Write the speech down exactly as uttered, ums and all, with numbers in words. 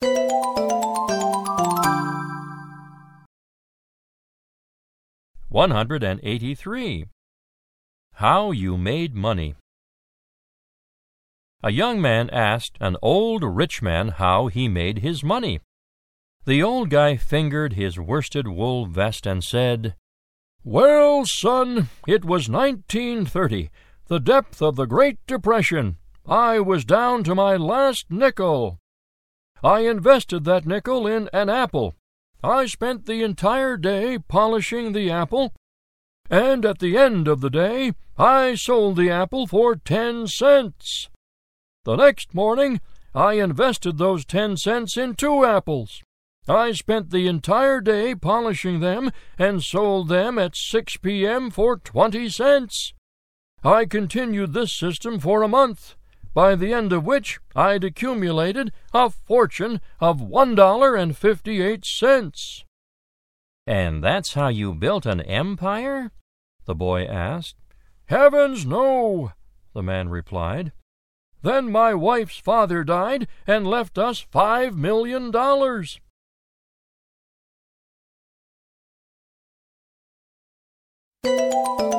one hundred eighty-three. How you made money. A young man asked an old rich man how he made his money. The old guy fingered his worsted wool vest and said, "Well, son, it was nineteen thirty, the depth of the Great Depression. I was down to my last nickel. I invested that nickel in an apple. I spent the entire day polishing the apple, and at the end of the day I sold the apple for ten cents. The next morning I invested those ten cents in two apples. I spent the entire day polishing them and sold them at six p.m. for twenty cents. I continued this system for a month, by the end of which I'd accumulated a fortune of one dollar and fifty-eight cents. "And that's how you built an empire?" the boy asked. "Heavens, no," the man replied. "Then my wife's father died and left us five million dollars. Thank you.